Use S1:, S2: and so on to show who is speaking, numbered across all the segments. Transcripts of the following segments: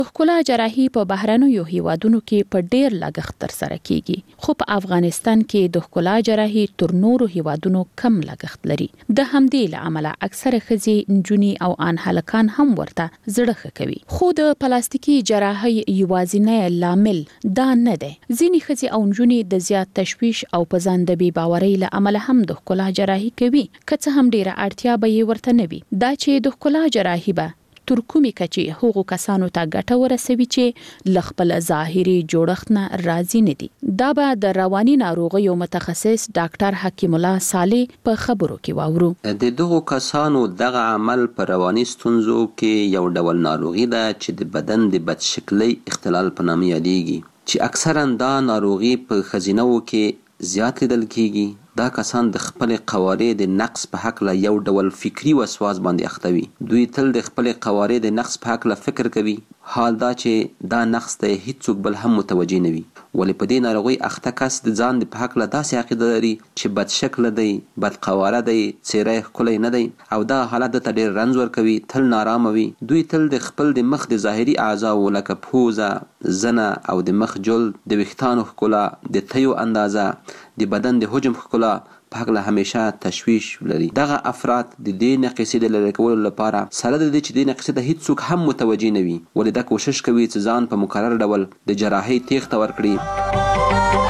S1: ښکلا جراحي په بهرنیو هیوادونو کې په ډیر لګښت ترسره کیږي، خو په افغانستان کې د ښکلا جراحي تر نورو هیوادونو کم لګښت لري. د همدې لامل اکثره ښځې، نجونې او ان هلکان هم ورته زړه ښه کوي. خو د پلاستیکي جراحي یوازینی لامل دا نه دی. ځینې ښځې او نجونې د زیات تشویش او په ځان د بې باورۍ له امله هم د ښکلا جراحي کوي، که څه هم ډیره اړتیا به یې ورته نه وي. دا چې د ښکلا جراحي به تر کومې کچې هغو کسانو ته ګټه ورسوي چې له خپل ظاهري جوړښت نه راضي نه دي. دا به د رواني ناروغیو متخصص ډاکټر حکیم الله صالح په خبرو کې واورو.
S2: د دغو کسانو دغه عمل په رواني ستونزو کې یو ډول ناروغي ده چې د بدن د بدشکلۍ اختلال په نامه یادېږي، چې اکثرا دا ناروغي په ښځینه‌وو کې زیات لیدل کیږي. دا کسان د خپل قوارې د نقص په حق یو ډول فکری وسواس باندې اخته وي. دوی تل د خپل قوارې د نقص په حق فکر کوي، حال دا چې دا نقص ته هیڅوک بل هم متوجه نه وي. ولې په دې ناروغي اخته کس د ځان د په حق داسې عقیده لري چې بد شکل دی، بد قواره دی، څیره یې ښکلی نه دی، او دا حالت ته ډېر رنځ ورکوي، تل نارامه وي. دوی تل د خپل د مخ د ظاهري اعضاو لکه پوزه، زنه او د مخ جلد، د ویښتانو ښکلا، د تیو اندازه، د بدن د حجم ښکلا په هکله همیشه تشویش لري. دغه افراد د دې نقصې د لرې کولو لپاره سره د دې چې دې نقصې ته هیڅوک هم متوجه نه وي، ولې دا کوشش کوي چې ځان په مکرر ډول د جراحۍ تیښته ورکړي.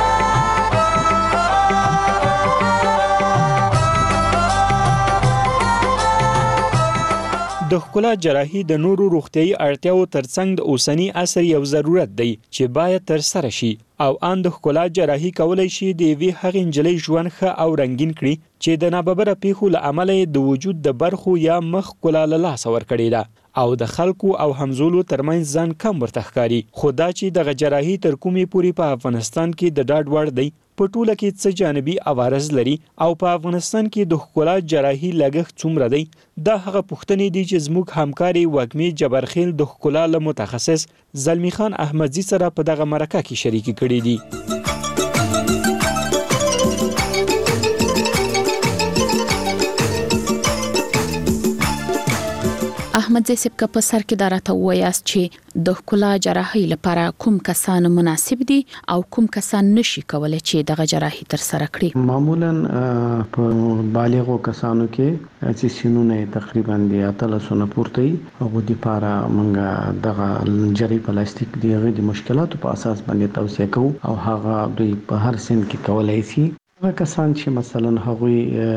S3: د ښکلا جراحي د نورو روغتیايي اړتیاو ترڅنګ د اوسني عصر یو ضرورت دی چې باید ترسره شي، او ان د ښکلا جراحي کولای شي د یوې هغې نجلۍ ژوند ښه او رنګین کړي چې د ناببره پیښو له امله د وجود د برخو یا مخ ښکلا له لاسه ورکړې ده او د خلکو او همزولو ترمنځ ځان کم ورته ښکاري. خو دا چې دغه جراحي تر کومې پورې په افغانستان کې د ډاډ وړ دی، په ټوله کې څه جانبي عوارض لري، او په افغانستان کې د ښکلا جراحي لګښت څومره دی، دا هغه پوښتنې دي چې زموږ همکاري وږمې جبرخیل د ښکلا له متخصص زلمی خان احمدزي سره په دغه مرکه کې شریکې کړي دي.
S1: احمدزي صاحب که په سر کې دا راته ووایاست چې د ښکلا جراحۍ لپاره کوم کسان مناسب دي او کوم کسان نشي کولی چې دغه جراحي ترسره کړي؟
S4: معمولا په بالغو کسانو کې چې سنونه تقریبا د 800 پورته وي، هغو دپاره موږ دغه جراحي پلاستیک د مشکلاتو په اساس باندې توصیه کوو، او هغه دوی په هر سن کې کولی شي. هغه کسان چې مثلا هغوی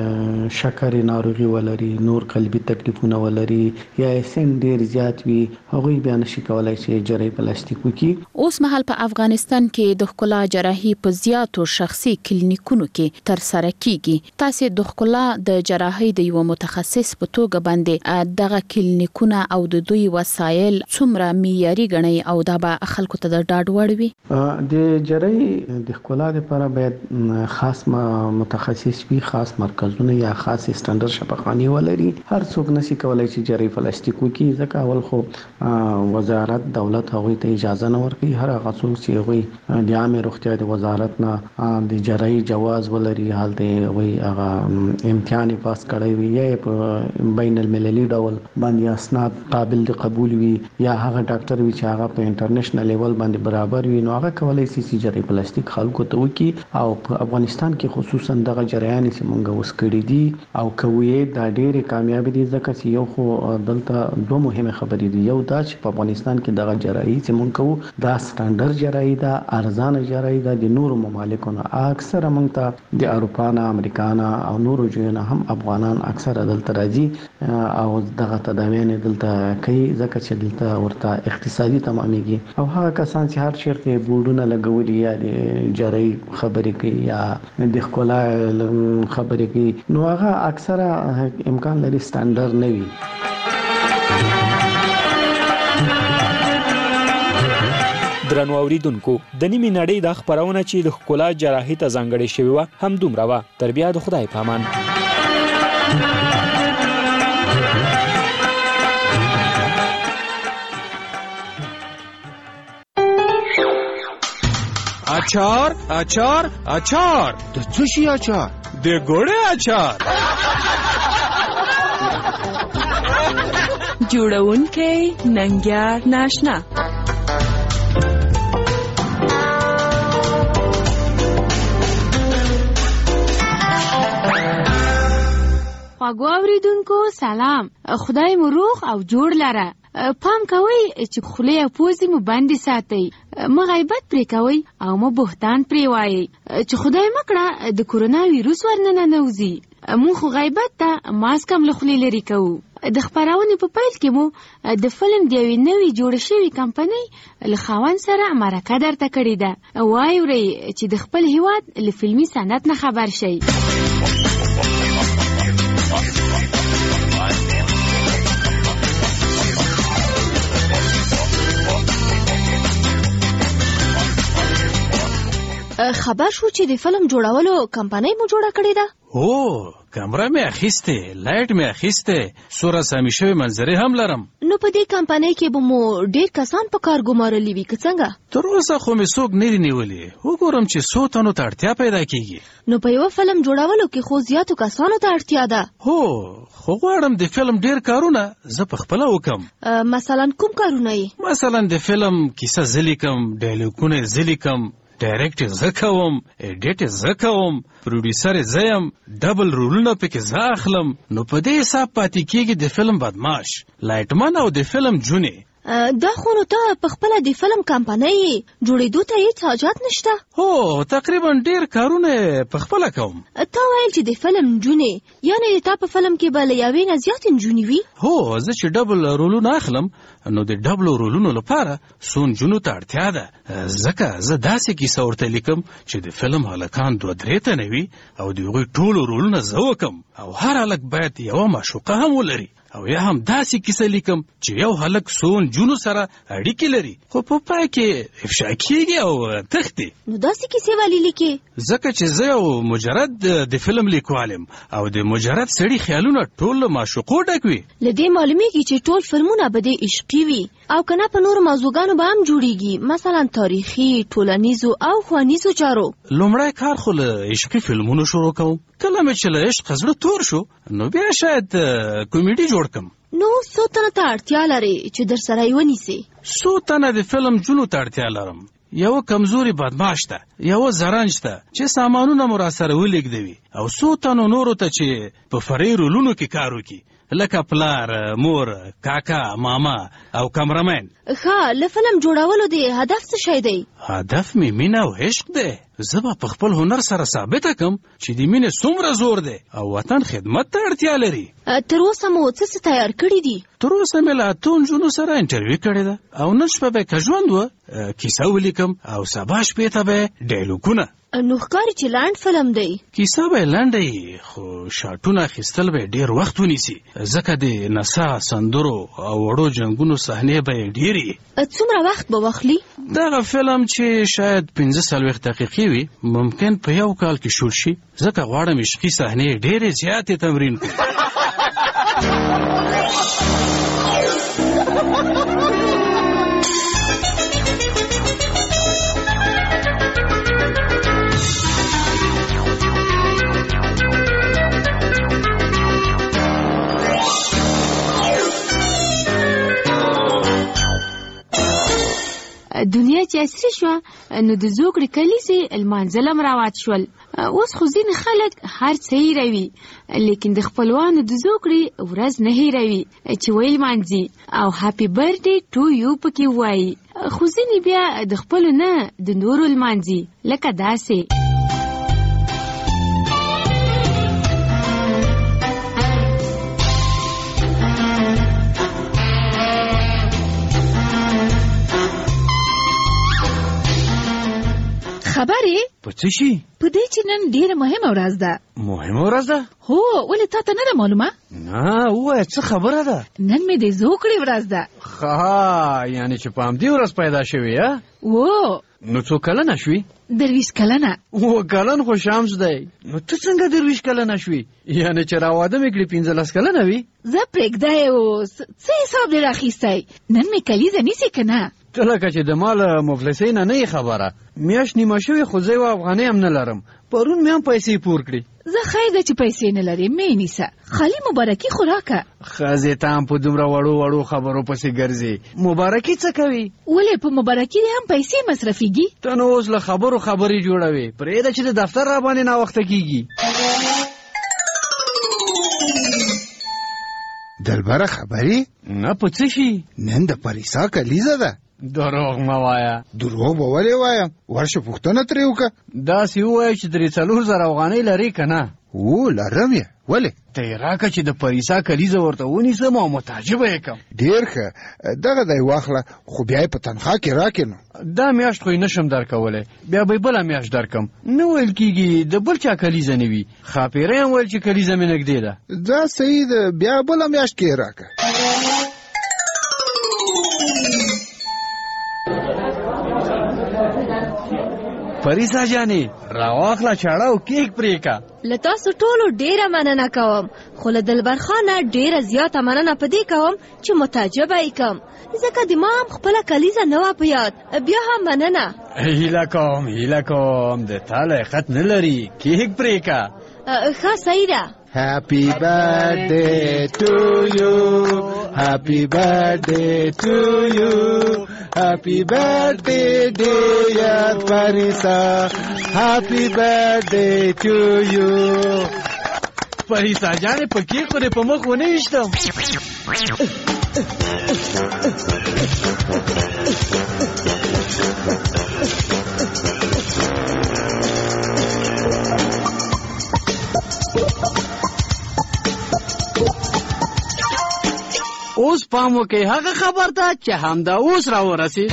S4: شکر ناروغي ولري، نور قلبي تکلیفونه ولري، یا سن ډیر زیات وي، هغوی بیا نشي کولای چې جراحي پلاستیک وکړي.
S1: اوس مهال په افغانستان کې د ښکلا جراحي په زیاتو شخصي کلینیکونو کې ترسره کیږي. تاسو د ښکلا د جراحي د یو متخصص په توګه باندې دغه کلینیکونه او د دوی وسایل څومره معیاري ګڼئ او دا به خلکو ته د ډاډ وړ وي؟
S4: د جراحي د ښکلا لپاره باید خاص متخصص وي، خاص مرکزونه یا خاص سټانډرډ شفاخانې ولري. هر څوک نشي کولای چې جراحي پلاستیک وکړي، ځکه اول خو وزارت دولت هغوی ته اجازه نه ورکوي. هر هغه څوک چې هغوی د عامه روغتیا د وزارت نه د جراحي جواز ولري، هلته هغوی هغه امتحان پاس کړی وي، یا په بین المللي ډول باندې اسناد قابل د قبول وي، یا هغه ډاکټر وي چې هغه په انټرنیشنل لیول باندې برابر وي، نو هغه کولای شي چې جراحي پلاستیک خلکو ته وکړي. او په افغانستان کې خصوصا دغه جریان چې مونږ اوس کړی دي او کوي دا ډېرې کامیابی دي، ځکه چې یو خو دلته دوه مهمه خبرې دي. یو دا چې په افغانستان کې دغه جراحي چې مونږ کوو دا سټانډرډ جراحي ده، ارزانه جراحي ده. د نورو ممالکو نه اکثره مونږ ته د اروپا نه، امریکا نه او نورو ځایونو نه هم افغانان اکثره دلته راځي او دغه تداوین دلته کوي، ځکه چې دلته ورته اقتصادي تمامېږي. او هغه کسان چې هر چیرته بورډونه لګولي یا د جراحي خبرې کوي یا د ښکلا خبرې کوي، نو هغه اکثره امکان لري سټانډرډ نه وي.
S3: درنو اوریدونکو، د نیمې نړۍ د خبرونه چې د ښکلا جراحي ته ځانګړې شوې وه هم دومره وه. تر بیا د خدای په امان.
S5: اچار اچار اچار د څه شي اچار؟ د ګوړې اچار.
S6: جوړونکی ننګیار ناشنا. خواږو اوریدونکو سلام. خدای مو روغ او جوړ لره. پام کوئ چې خولې او پوزې مو بندې ساتئ. مه غیبت پرې کوئ او مه بهتان پرې وایئ چې خدای مکړه د کورونا ویروس ورننه نوځي. مونږ خو غیبت ته ماسک هم له خولې لرې کوو. د خپرونې په پیل کې مو د فلم د یوې نوې جوړه شوې کمپنۍ له خاوند سره مرکه درته کړې ده. واورئ چې د خپل هیواد له فلمي صنعت نه خبر شئ.
S7: خبر شو چې د فلم جوړولو کمپنۍ مو جوړه کړې ده؟
S5: هو، کمره مې اخیسته، لایټ مې اخیسته، سوره سامي شوی منظرې هم لرم.
S7: نو په دې کمپنۍ کې به مو ډېر کسان په کار ګمارلي وي که څنګه؟
S5: تر اوسه خو مې څوک نه دي نیولي. وګورم چې څو تنو ته اړتیا پیدا کیږي.
S7: نو په یوه فلم جوړولو کې خو زیاتو کسانو ته اړتیا ده.
S5: هو، خو غواړم د فلم ډېر کارونه زه په خپله وکم.
S7: مثلا کوم کارونه یې؟
S5: مثلا د فلم کیسه زه لیکم، ډایلوګونه یې زه لیکم، ډایرکټ زه کوم، ایډیټ زه کوم، پروډیوسر زه یم، ډبل رولونه پکې زه اخلم. نو په دې حساب پاتې کېږي د فلم بدماش، لایټمن او د فلم جونې.
S7: دا خو نو ته په خپله د فلم کمپنۍ جوړېدو ته هېڅ حاجت نشته؟
S5: هو، تقریبا ډېر کارونه په خپله کوم.
S7: تا ویل چې د فلم نجونې، یعنې تا په فلم کې به له یوې نه زیاتې نجونې وي؟
S5: هو، زه چې ډبل رولونه اخلم نو د ډبلو رولونو لپاره څو نجونو ته اړتیا ده. ځکه زه داسې کیسه ورته لیکم چې د فلم هلکان 2-3 تنه وي او د هغوی ټولو رولونه زه وکم، او هر هلک باید یوه معشوقه هم ولري. او یا هم داسې کیسه لیکم چې یو هلک څو نجونو سره اړیکې لري، خو په پای کې افشا کېږي او تښتي.
S7: نو داسې کیسې ولې لیکې؟
S5: ځکه چې زه یو مجرد د فلم لیکوال یم او د مجرد سړي خیالونه ټول له معشوقو ډک وي.
S7: له دې معلومیږي چې ټول فلمونه به دې عشقي وي او که نه په نورو موضوعګانو به هم جوړیږي، مثلا تاریخي، ټولنیزو او ښوونیزو چارو.
S5: لومړی کار خو له عشقي فلمونو شروع کوم. کله مې چې له عشق زړه تور شو نو بیا شاید کمیډي جوړ کم.
S7: نو څو تنه ته اړتیا لرې چې در سره یې ونیسې؟
S5: څو تنه د فلم جونو ته اړتیا لرم. یوه کمزوري بدماش ته، یوه زرنج ته چې سامانونه مو راسره ولېږدوي، او څو تنو نورو ته چې په فرعي رولونو کې کار وکړي، لکه پلار، مور، کاکا، ماما او کمرمین.
S7: ښه، له فلم جوړولو د هدف څه شی دی؟
S5: هدف مې مینه او عشق دی. زه به په خپل هنر سره ثابته کم چې د مینې څومره زور دی او وطن خدمت ته اړتیا لري.
S7: تر اوسه مو څه تیار کړي دي؟
S5: تر اوسه مې له 8 نجونو سره انټرویو کړې ده، او نن شپه به که ژوند و کیسه ولیکم او سبا شپې ته به ډایلوګونه.
S7: نو ښکاري چې لنډ فلم دی.
S5: کیسه به یې لنډه وي، خو شاټونه اخیستل به یې ډېر وخت ونیسي، ځکه د نڅا، سندرو او وړو جنګونو صحنې به یې ډېرې.
S7: څومره وخت به واخلي؟
S5: دغه فلم چې شاید 45 دقیقې وي ممکن په یو کال کې شوټ شي، ځکه غواړم عشقي صحنې ډېرې زیاتې تمرین کړم.
S6: دنیا چې عصري شوه نو د زوکړې کلیزې لمانځل هم رواج شول. اوس خو ځینې خلک هر څه هیروي، لیکن د خپلوانو د زوکړې ورځ نه هیروي چې ویل مانځي او هاپي برډې ټو یو پکې وایي. خو ځینې بیا د خپلو نه د نورو لمانځي، لکه داسې.
S7: خبرې
S5: په څه شي؟
S7: په دې چې نن ډېره مهمه ورځ ده.
S5: مهمه ورځ ده؟
S7: هو، ولې تا ته نه ده معلومه؟
S5: نه، ووایه څه خبره ده؟
S7: نن مې د زوکړې ورځ ده.
S8: ښه، یعنې چې په همدې ورځ پیدا شوې یا؟
S7: و.
S8: نو څو کلنه شوې؟
S7: 20 کلنه.
S8: و کلن خو شمس دی. نو ته څنګه 20 کلنه شوې؟ یعنې چې راواده مې کړې 15 کلنه وي؟
S7: زه پرېږدی اوس څه حساب دې راخیستی؟ نن مې کلیزه نیسې که نه؟
S8: ته لکه چې د مال مفلسۍ نه نه یې خبره. میاشت نیمه شوې خو زه یوه افغانۍ هم نه لرم. پرون مې هم پیسې پور کړې.
S7: زه خیر ده چې پیسې نه لرې، مې نیسه، خالي مبارکي خو راکه.
S8: ښځې ته هم په دومره وړو خبرو پسې ګرځې. مبارکي څه کوي؟
S7: ولې په مبارکي دې هم پیسې مصرفېږي؟
S8: ته نو اوس له خبرو خبرې جوړوې، پرېږده چې د دفتر راباندې ناوخته کېږي.
S9: دلبره خبرې
S8: نه په څه شي؟
S9: نن د پریسا کلیزه ده.
S8: دروغ مه وایه.
S9: دروغ به ولې وایم؟ ورشه پوښتنه ترې وکړه.
S8: داسې ووایه چې 3-4 افغانۍ لرې که نه؟
S9: او لرم یې. ولې؟
S8: ته یې راکړه چې د پریسا کلیزه ورته ونیسم او متعجبه یې کړم.
S9: ډېر ښه، دغه دی واخله، خو بیا یې په تنخوا کې راکړې نو.
S8: دا میاشت خو یې نشم درکولی، بیا به یې بله میاشت درکم. نه ویل کېږي د بل چا کلیزه نه وي. ښاپیری هم ویل چې کلیزه مې نږدې ده.
S9: دا صحیح ده، بیا بله میاشت کې یې راکړه.
S8: پریسا جانې راواخله چاړه او کیک پرې کا.
S7: له تاسو ټولو ډیره مننه کوم، خو له دلبر خانه ډیره زیاته مننه په دې کوم چې متعجبه یې کم، ځکه د ما هم خپله کلیزه نه وه په یاد. بیا هم مننه.
S8: هیله کوم د تا لیاقت نه لري، کیک پرې کا.
S7: ښه صحیح ده.
S9: Happy birthday to you, happy birthday to you, happy birthday dear Parisa, happy birthday to you.
S8: پریسا جانې په کیک خو دې په مخ ونه ویشتم. اوس پام وکړئ هغه خبر ته چې همدا اوس راورسېد.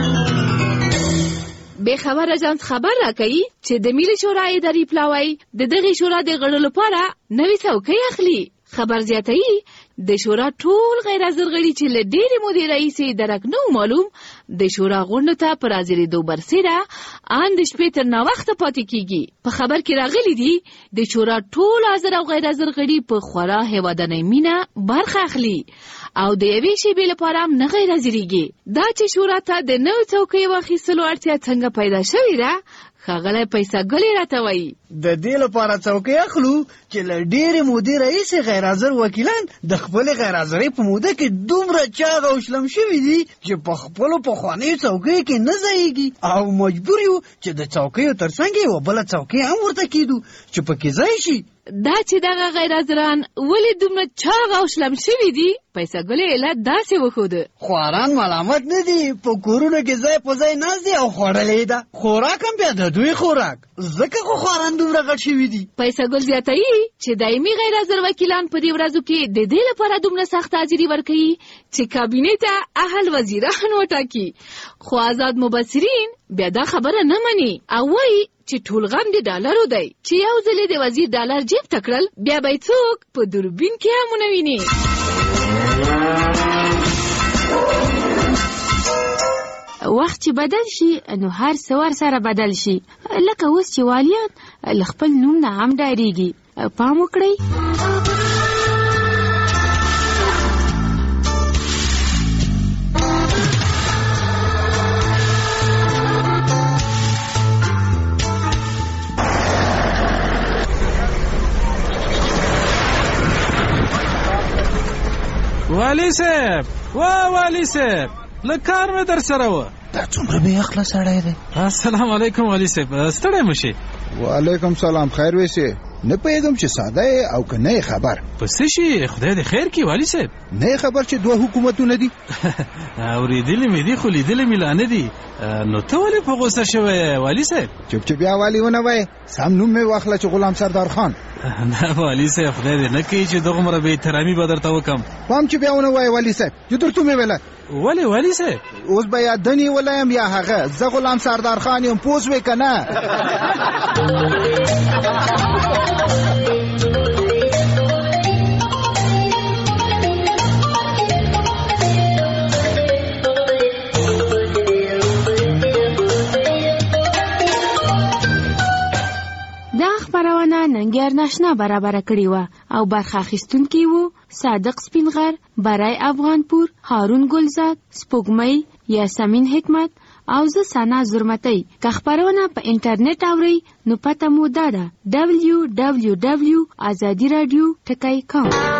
S6: بې خبره ځان خبر راکوي چې د ملي شورا اداري پلاوی د دغې شورا د غړو لپاره نوې څوکۍ اخلي. خبر زیاتوي د شورا ټول غیر حاضر غړي چې له ډېرې مودې راهیسې درک نه معلوم د شورا غونډو ته په راځېدو برسېره ان د شپې تر ناوخته پاتې کېږي. په خبر کې راغلي دي د شورا ټول حاضر او غیر حاضر غړي په خورا هیوادنۍ مینه برخه اخلي او د یوې شېبې لپاره هم نه غیر حاضرېږي. دا چې شورا ته د نوې څوکیو اخیستلو اړتیا څنګه پیدا شوې ده ښاغلی پیسه ګلې راته وایي.
S8: د دې لپاره څوکۍ اخلو چې له ډېرې مودې راهیسې غیر حاضر وکیلان د خپلې غیر حاضرۍ په موده کې دومره چاغ او شلم شوي دي چې په خپلو پخوانیو څوکیو کې نه ځایږي او مجبور یو چې د څوکیو تر څنګ یوه بله څوکۍ هم ورته کېدو چې پکې ځای شي.
S6: دا چې دغه غیر حاضران ولې دومره چاغ او شلم شوي دي پیسه ګلې علت داسې وښوده.
S8: خواران ملامت نه دي، په کورونو کې ځای په ځای ناست دي او خوړلې ده. خوراک هم بیا د دوی خوراک، ځکه خو خواران دومره غټ شوي دي.
S6: پیسه ګل زیاتوي چې دایمي غیر حاضر وکیلان په دې ورځو کې د دې لپاره دومره سخت حاضري ورکوي چې کابینې ته اهل وزیران وټاکي. خو آزاد مبصرین بیا دا خبره نه مني او وایي چې ټول غم د ډالرو دی، چې یو ځل د وزیر ډالر جیب ته کړل بیا به څوک په دوربین کې هم ونه ویني. وخت چې بدل شي نو هر څه ورسره بدل شي، لکه اوس چې والیان له خپل نوم نه هم ډارېږي. پام وکړئ.
S5: والی صاحب، والی صاحب، له کار مې در سره و.
S9: دا څومره بې عقله سړی دی.
S5: السلام علیکم والی صاحب، ستړی مه شي.
S9: وعلیکم سلام، خیر ویسې. نه پوهېږم چې ساده یې او که نه یې خبر.
S5: په څه شي؟ خدای دې خیر کړي والی صاحب.
S9: نه یې خبر چې 2 حکومتونه دي.
S5: اورېدلې مې دي خو لیدلې مې لا نه دي. نو ته ولې په غوسه شوی والی صاحب؟
S9: چپ بیا والی ونه وایې، سم نوم مې واخله چې غلام سردار خان.
S5: نه والی صاحب خدای دې نه کوي چې دغومره بې احترامي به درته وکړم.
S9: پام چې بیا ونه وایې والی صاحب، چې درته مې ویله.
S5: ولې والی صاحب؟
S9: اوس به یا دنې ولایم یا هغه، زه غلام سردار خان یم، پوه شوې که نه؟
S6: دا خبرونه ننګیار ناشنا برابره کړې وه او برخه اخیستونکي وو صادق سپینغر، برای افغانپور، هارون ګلزاد، سپوږمۍ، یاسمین حکمت او زه ثنا زرمتۍ. که خبرونه په انټرنیټ اورئ نو پته مو دا ده www.azadiradio.com.